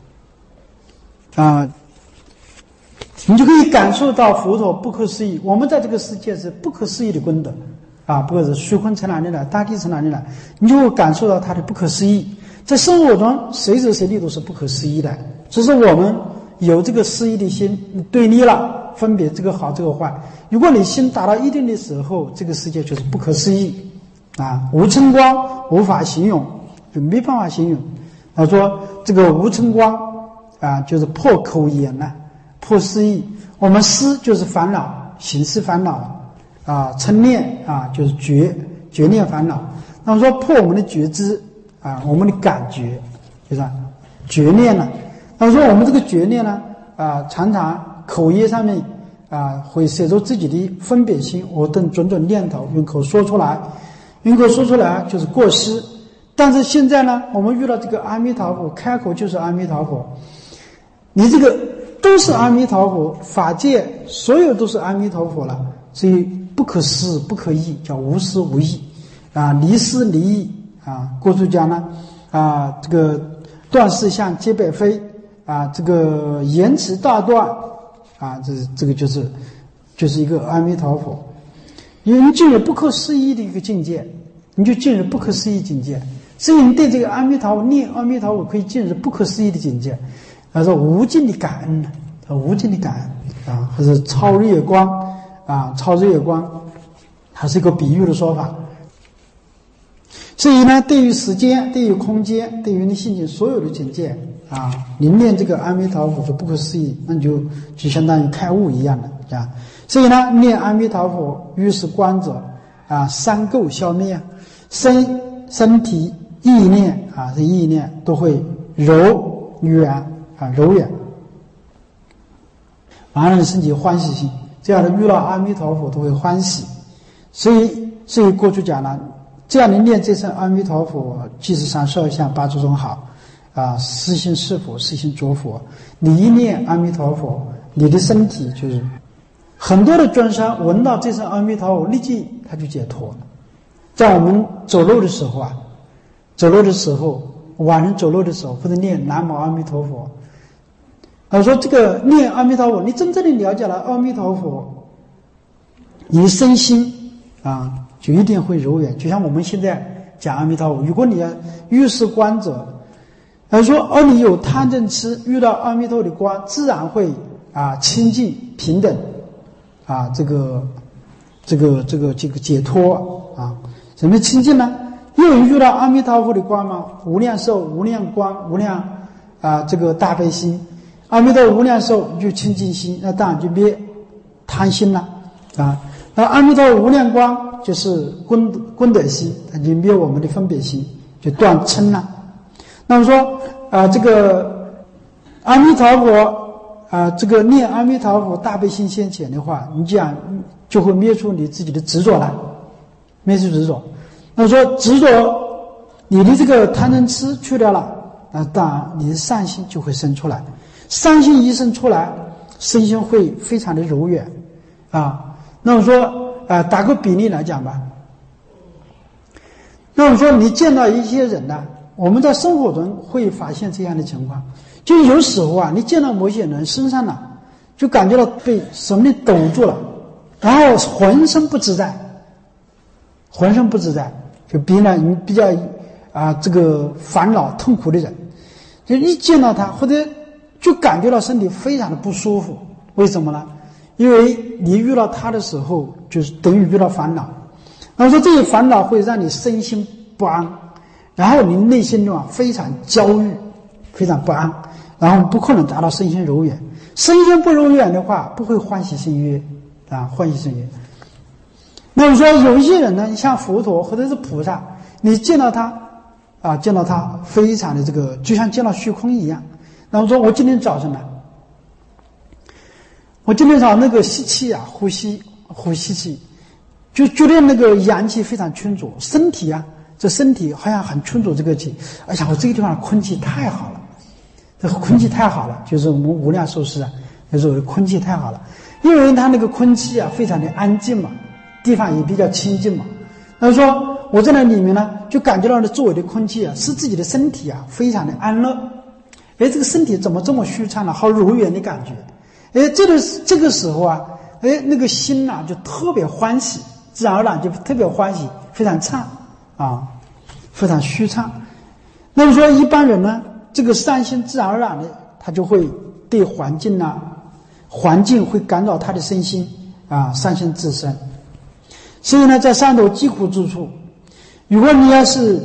啊。你就可以感受到佛陀不可思议，我们在这个世界是不可思议的功德啊，不管是虚空从哪里来，大地从哪里来，你就会感受到它的不可思议。在生活中随时随地都是不可思议的，只是我们有这个思议的心对立了，分别这个好这个坏。如果你心达到一定的时候，这个世界就是不可思议啊，无称光无法形容，就没办法形容。他说这个无称光啊，就是破口言呐，破思议。我们思就是烦恼，形式烦恼啊，嗔念啊就是觉念烦恼。那么说破我们的觉知啊，我们的感觉就是觉念呢。那么说我们这个觉念呢啊，常常口业上面啊会写出自己的分别心，我等种种念头用口说出来，用口说出来就是过失。但是现在呢，我们遇到这个阿弥陀佛，开口就是阿弥陀佛，你这个都是阿弥陀佛，法界所有都是阿弥陀佛了，所以不可思不可议，叫无思无议啊，离思离意啊。过去讲呢啊，这个断事相皆百非啊，这个言辞大断啊，这个就是一个阿弥陀佛。你进入不可思议的一个境界，你就进入不可思议境界。所以你对这个阿弥陀佛念阿弥陀佛可以进入不可思议的境界。他说无尽的感恩，无尽的感恩啊，还是超日月光啊，超日月光，它是一个比喻的说法。所以呢，对于时间，对于空间，对于你心情所有的境界啊，你念这个阿弥陀佛就不可思议，那你就相当于开悟一样的啊。所以呢，念阿弥陀佛，于是观者啊，三垢消灭，身体意念啊，这意念都会柔远啊，柔远，完了身体欢喜心，这样的遇到阿弥陀佛都会欢喜。所以过去讲了，这样的念这声阿弥陀佛，即是32相8诸种好啊，实行是佛，实行着佛。你一念阿弥陀佛，你的身体就是很多的众生闻到这声阿弥陀佛，立即他就解脱了。在我们走路的时候啊，晚上走路的时候，或者念南无阿弥陀佛，他说这个念阿弥陀佛，你真正的了解了阿弥陀佛，你身心啊就一定会柔远。就像我们现在讲阿弥陀佛，如果你要遇事观者，他说你有贪嗔痴，遇到阿弥陀佛的光，自然会啊清净平等啊，这个解脱啊。什么清净呢？又有遇到阿弥陀佛的光吗？无量寿、无量光、无量啊，这个大悲心。阿弥陀佛无量寿就清净心，那当然就灭贪心了啊。那阿弥陀佛无量光就是功德心，它就灭我们的分别心，就断嗔了。那么说啊，这个阿弥陀佛啊，这个念阿弥陀佛大悲心现前的话，你这样就会灭除你自己的执着了。灭除执着，那说执着，你的这个贪嗔痴去掉了，那当然你的善心就会生出来。善心一生出来，身心会非常的柔远啊。那么说打个比例来讲吧，那么说你见到一些人呢，我们在生活中会发现这样的情况，就有时候啊，你见到某些人身上呢，就感觉到被什么的抖住了，然后浑身不自在。就比较啊这个烦恼痛苦的人，就一见到他或者就感觉到身体非常的不舒服。为什么呢？因为你遇到他的时候，就是等于遇到烦恼。那么说这些烦恼会让你身心不安，然后你内心中非常焦虑，非常不安，然后不可能达到身心柔远。身心不柔远的话，不会欢喜心悦啊，欢喜心悦。那么说有一些人呢，像佛陀或者是菩萨，你见到他啊，见到他非常的这个，就像见到虚空一样。那么说我今天早上呢， 我今天早上那个吸气啊，呼吸气，就觉得那个阳气非常充足，身体啊，这身体好像很充足这个气。哎呀，我这个地方空气太好了，这空气太好了，就是我们无量寿司啊，就是空气太好了，因为它那个空气啊非常的安静嘛，地方也比较清净嘛。他说我在那里面呢，就感觉到了周围的空气啊，使自己的身体啊非常的安乐。哎，这个身体怎么这么舒畅呢？好柔软的感觉。哎，这个时候啊，哎，那个心呐就特别欢喜，自然而然就特别欢喜，非常畅啊，非常舒畅。那么说一般人呢，这个善心自然而然的，他就会对环境会干扰他的身心啊，善心自身。所以呢，在山头疾苦之处，如果你要是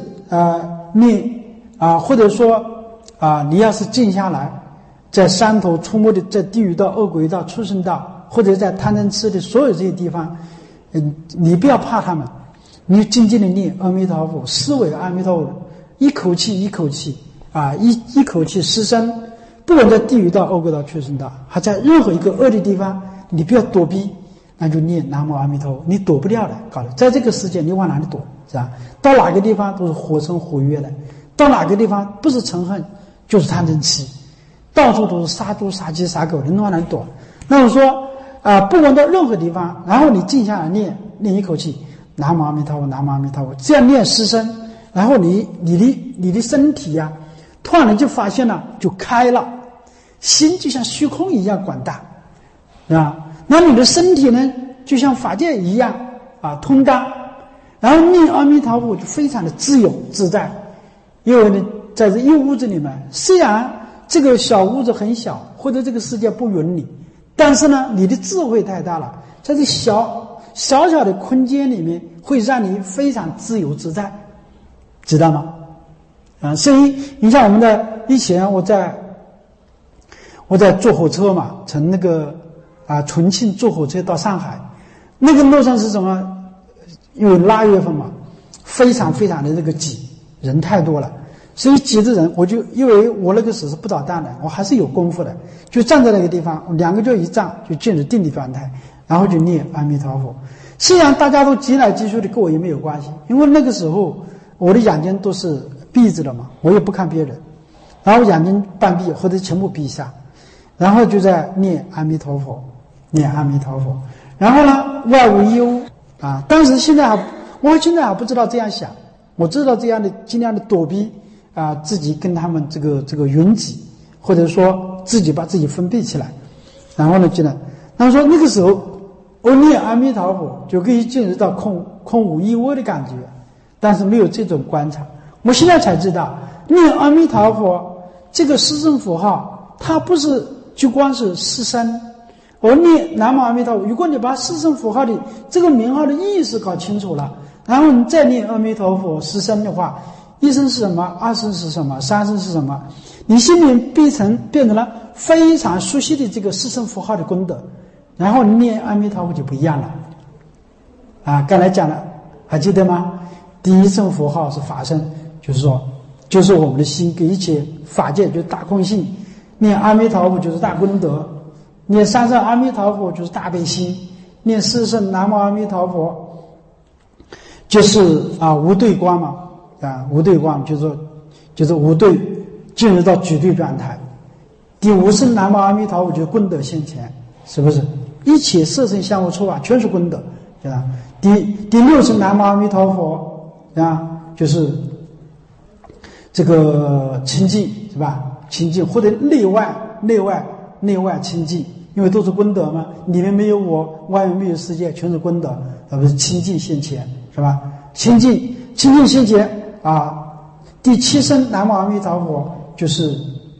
或者说你要是静下来，在山头出没的，在地狱道、恶鬼道、畜生道，或者在贪嗔痴的所有这些地方，你不要怕他们，你静静的念阿弥陀佛，思维阿弥陀佛，一口气一口气一口气失声。不管在地狱道、恶鬼道、畜生道，还在任何一个恶的地方，你不要躲避，那就念南无阿弥陀佛，你躲不掉的。搞的，在这个世界你往哪里躲，是吧？到哪个地方都是火生火跃的，到哪个地方不是嗔恨就是贪嗔痴，到处都是杀猪杀鸡杀狗的，你往哪里躲？那我说不管到任何地方，然后你静下来念一口气南无阿弥陀佛，南无阿弥陀佛，这样念失声，然后你的身体啊，突然就发现了就开了，心就像虚空一样广大，啊，那你的身体呢就像法界一样通达，然后念阿弥陀佛就非常的自由自在。因为呢，在这一屋子里面，虽然这个小屋子很小，或者这个世界不允你，但是呢，你的智慧太大了，在这小的空间里面，会让你非常自由自在，知道吗？所以你像我们的以前我在坐火车嘛，从那个重庆坐火车到上海，那个路上是什么？因为腊月份嘛，非常非常的这个挤，人太多了，所以挤的人，我就因为我那个时候是不捣蛋的，我还是有功夫的，就站在那个地方，2个脚一站就进入定力状态，然后就念阿弥陀佛。虽然大家都挤来挤去的，跟我也没有关系，因为那个时候我的眼睛都是闭着的嘛，我也不看别人，然后眼睛半闭或者全部闭下，然后就在念阿弥陀佛，念阿弥陀佛。然后呢，外无一物当时我现在还不知道这样想，我知道这样的尽量的躲避自己跟他们这个云集，或者说自己把自己封闭起来。然后呢，他说那个时候我念阿弥陀佛就可以进入到空无一物的感觉，但是没有这种观察。我现在才知道，念阿弥陀佛这个失声符号，它不是就光是失声。我念南无阿弥陀佛，如果你把失声符号的这个名号的意思搞清楚了，然后你再念阿弥陀佛失声的话，一声是什么，二声是什么，三声是什么，你心里变成了非常熟悉的这个失声符号的功德，然后念阿弥陀佛就不一样了。刚才讲了，还记得吗？第一声符号是法身，就是我们的心给一切法界就是大空性，念阿弥陀佛就是大功德，念3声阿弥陀佛就是大悲心，念4声南无阿弥陀佛就是无对光嘛，无对光就是无对进入到绝对状态。第5声南无阿弥陀佛就是功德现前，是不是？一切色声香味触法全是功德，对吧？第6声南无阿弥陀佛就是这个清净，是吧？清净或者内外清净，因为都是功德嘛，里面没有我，外面没有世界，全是功德，不是清净现前，是吧？清净现前第7声南无阿弥陀佛就是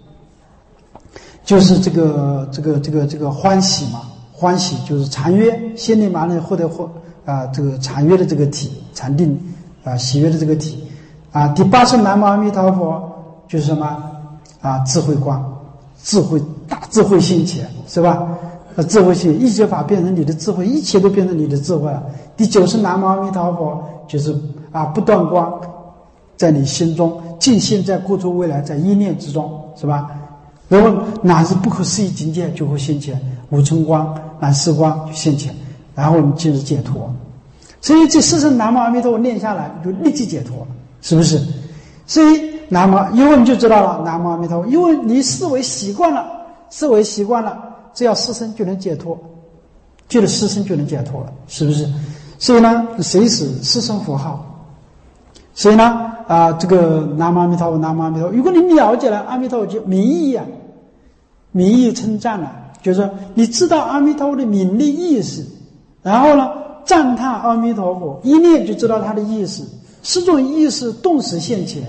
这个欢喜嘛，欢喜就是禅悦，心里马上获得这个禅悦的这个体，禅定喜悦的这个体第8声南无阿弥陀佛就是什么智慧光，大智慧现前，是吧？智慧性一切法变成你的智慧，一切都变成你的智慧了。第9声南无阿弥陀佛就是不断光在你心中，尽现在过去未来，在一念之中，是吧？然后哪是不可思议境界就会现前， 五尘光、满四光就现前，然后我们进入解脱。所以这4声南无阿弥陀佛念下来，就立即解脱，是不是？所以南无以后你就知道了，南无阿弥陀佛，因为你思维习惯了，只要4声就能解脱，记得4声就能解脱了，是不是？所以呢，随时4声符号。所以呢，这个南无阿弥陀佛，南无阿弥陀佛，如果你了解了阿弥陀佛就名义啊，名义称赞了，就是说你知道阿弥陀佛的名利意思，然后呢赞叹阿弥陀佛，一念就知道他的意思，4种意识顿时现前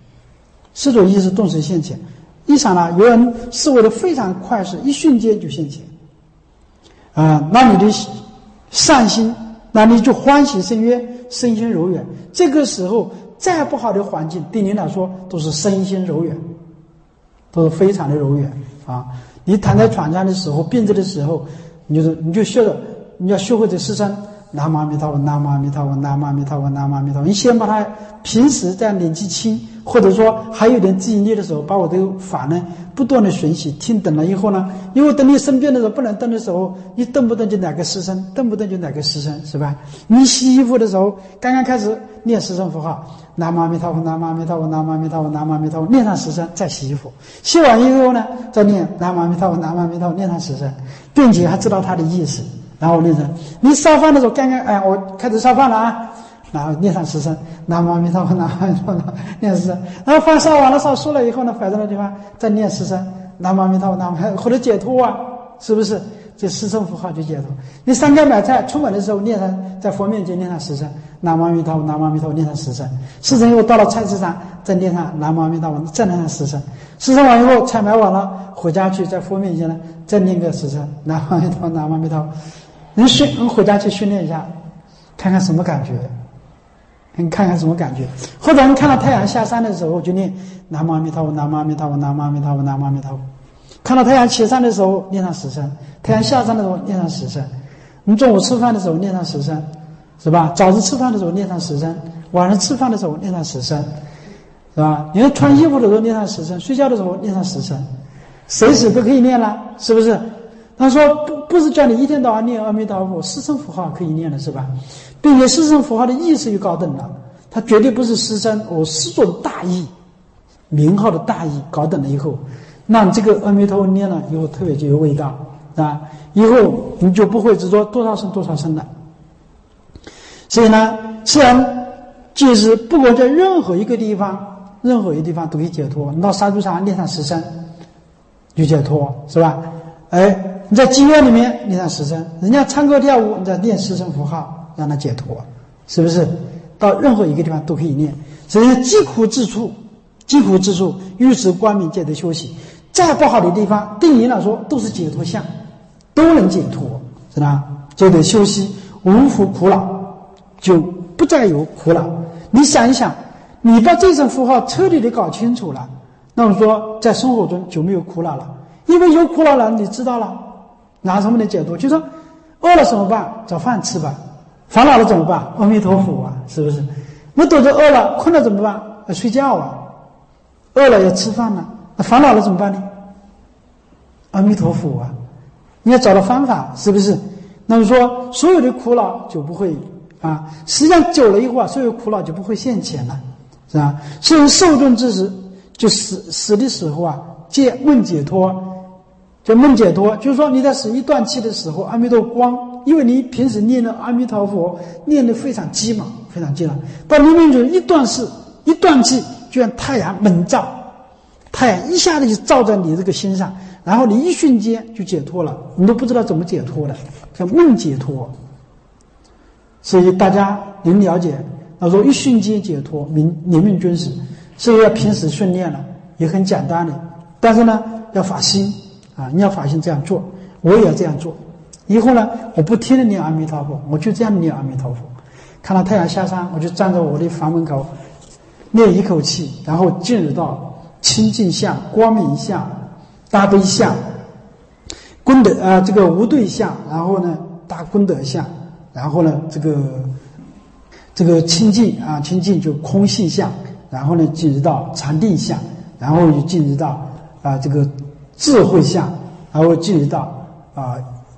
，4种意识顿时现前，一刹那，有人思维的非常快速，一瞬间就现前那你的善心，那你就欢喜生悦，身心柔软。这个时候再不好的环境对你来说都是身心柔软，都是非常的柔软你躺在床上的时候，病着的时候，你就你要学会这4声南无阿弥陀佛，南无阿弥陀佛，南无阿弥陀佛，南无阿弥陀佛。你先把它平时在年纪轻，或者说还有点记忆力的时候，把我的法呢不断的学习听懂了以后呢，因为等你生病的时候不能动的时候，你动不动就哪个4声，动不动就哪个4声，是吧？你洗衣服的时候，刚刚开始念4声符号，南无阿弥陀佛，南无阿弥陀佛，南无阿弥陀佛，南无阿弥陀佛，念上10声再洗衣服，洗完以后呢，再念南无阿弥陀佛，南无阿弥陀佛，念上10声，并且还知道它的意思。然后念上，你烧饭的时候刚刚我开始烧饭了然后念上10声南无阿弥陀佛，南无阿弥陀佛，念10声，然后饭烧完了，烧熟了以后呢，摆在那地方再念10声南无阿弥陀佛，南无或者解脱是不是？这4声符号就解脱。你上街买菜出门的时候念上，在佛面前念上10声南无阿弥陀佛，南无阿弥陀佛，念上10声，4声以后到了菜市场再念上南无阿弥陀佛，再念上10声，10声完以后菜买完了回家去，在佛面前呢再念个10声南无阿弥陀佛，南无阿弥陀佛。你回家去训练一下，看看什么感觉，你看看什么感觉。或者你看到太阳下山的时候就念南无阿弥陀佛，南无阿弥陀佛，南无阿弥陀佛，南无阿弥陀佛。看到太阳起山的时候念上10声，太阳下山的时候念上10声。你中午吃饭的时候念上10声，是吧？早上吃饭的时候念上10声，晚上吃饭的时候念上10声，是吧？你穿衣服的时候念上10声，睡觉的时候念上10声，随时都可以念了，是不是？他说不是叫你一天到晚念阿弥陀佛，4声符号可以念了，是吧？并且4声符号的意思又高等了，它绝对不是4声4种大义，名号的大义高等了以后，那这个阿弥陀佛念了以后特别就有味道以后你就不会只说多少声多少声了。所以呢，自然就是不管在任何一个地方都可以解脱。你到沙洲上念上10声就解脱，是吧？你在妓院里面念上10声，人家唱歌跳舞，你在念4声符号让他解脱，是不是？到任何一个地方都可以念。所以疾苦之处遇事光明皆得休息。再不好的地方对你来说都是解脱相，都能解脱，是吧？就得休息，无复苦恼，就不再有苦恼。你想一想，你把这声符号彻底的搞清楚了，那么说在生活中就没有苦恼了。因为有苦恼了，你知道了拿什么来解脱？就说饿了怎么办？找饭吃吧。烦恼了怎么办？阿弥陀佛是不是？那肚子饿了困了怎么办？要睡觉饿了要吃饭了。那烦恼了怎么办呢？阿弥陀佛你要找到方法，是不是？那么说所有的苦恼就不会实际上久了以后所有苦恼就不会现前了，是吧？所以受众之时就死的时候借梦解脱，就梦解脱，就是说你在死一断气的时候，阿弥陀光，因为你平时念的阿弥陀佛念得非常急嘛，非常急了，到临命中一断气，就像太阳猛照，太阳一下子就照在你这个心上，然后你一瞬间就解脱了，你都不知道怎么解脱的，叫梦解脱。所以大家能了解，他说一瞬间解脱，临命终时，所以要平时训练了，也很简单的，但是呢要发心你要发心这样做，我也要这样做。以后呢，我不停地念阿弥陀佛，我就这样念阿弥陀佛。看到太阳下山，我就站在我的房门口，念一口气，然后进入到清净相、光明相、大悲相、功德这个无对相，然后呢大功德相，然后呢这个清净就空性相，然后呢进入到禅定相，然后就进入到这个智慧相，然后进入到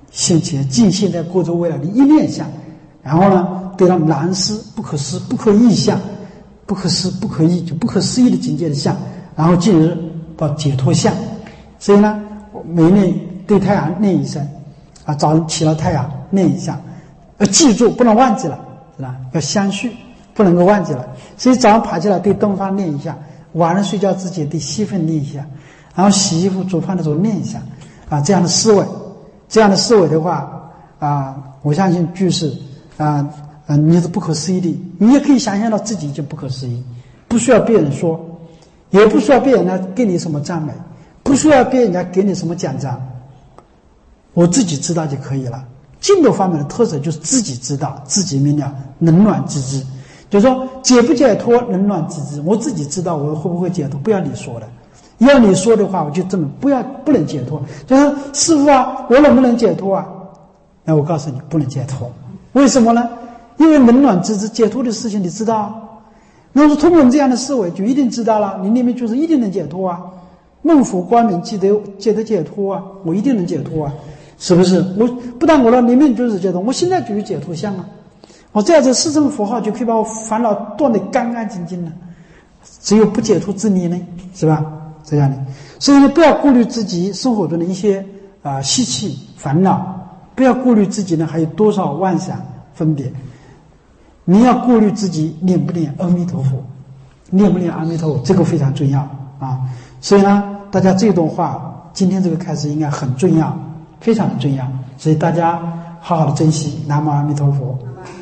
现前尽现在过着未来的一念相，然后呢得到难思不可思不可议相，不可思不可议就不可思议的境界的相，然后进而到解脱相。所以呢，每念对太阳念一声啊，早上起了太阳念一下，要记住不能忘记了，是吧？要相续，不能够忘记了。所以早上爬起来对东方念一下，晚上睡觉之前对西方念一下，然后洗衣服煮饭的时候念一下啊，这样的思维，这样的思维的话啊，我相信就是你是不可思议的，你也可以想象到自己就不可思议，不需要别人说，也不需要别人来给你什么赞美，不需要别人家给你什么奖章，我自己知道就可以了。净土方面的特色就是自己知道，自己明了，冷暖自知。就是说解不解脱，冷暖自知，我自己知道我会不会解脱，不要你说的。要你说的话，我就这么不能解脱。就是师父啊，我能不能解脱啊？那我告诉你，不能解脱。为什么呢？因为冷暖自知，解脱的事情你知道。那是通过这样的思维，就一定知道了，你里面就是一定能解脱啊。孟府光明记得解脱啊，我一定能解脱啊，是不是？我不但我的里面就是解脱，我现在就有解脱相啊。我这样子四声佛号就可以把我烦恼断得干干净净了。只有不解脱之理呢，是吧？这样的，所以不要顾虑自己生活中的一些习气烦恼，不要顾虑自己呢还有多少妄想分别。你要顾虑自己念不念阿弥陀佛，念不念阿弥陀佛，这个非常重要啊。所以呢，大家这段话今天这个开始应该很重要，非常的重要，所以大家好好的珍惜。南无阿弥陀佛。